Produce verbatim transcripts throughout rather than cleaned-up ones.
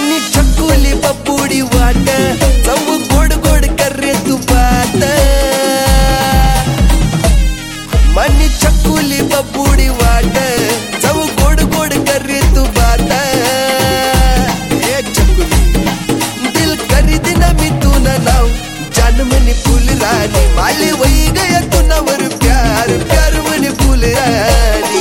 मनी चकुली पपुड़ी वाट सब गोड़ गोड़ कर रे तू बात मनी चकुली पपुड़ी वाट सब गोड़ गोड़ कर रे तू बात ए चकुली दिल कर देना मी तू ना नाव जान मनी फूल रानी माले वही गया तू नवर प्यार प्यार मनी फूल रानी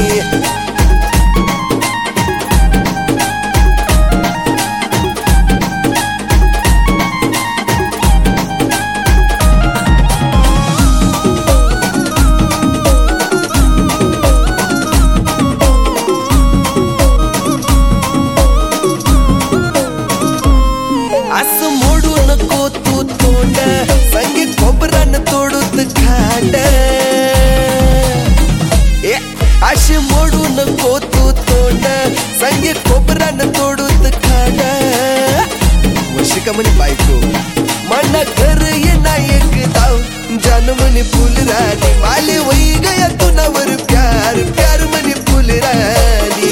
असं मोडू नको तू तोंड संगे खोबरान तोडूत खांड ए असे मोडू नको तू तोंड संगे खोबरान तोडूत खांड वशिका म्हणे बायको मना घर ये ना एक दाव जान म्हणे फुल राणी माले वही गया तू नवर प्यार प्यार म्हणे फुल राणी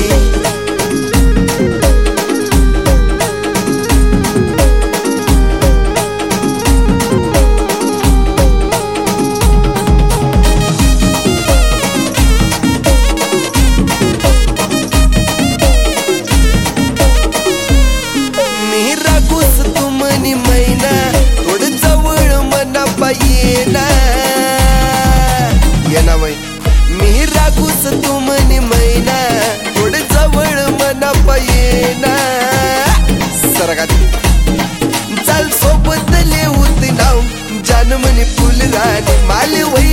मैना थोडं जवळ मना पायेना येना बाई मी रागूस तू म्हणे मैना थोडं जवळ मना पायेना सरगा चाल सोबत लेऊत नाव जान म्हणे फुल राणी माले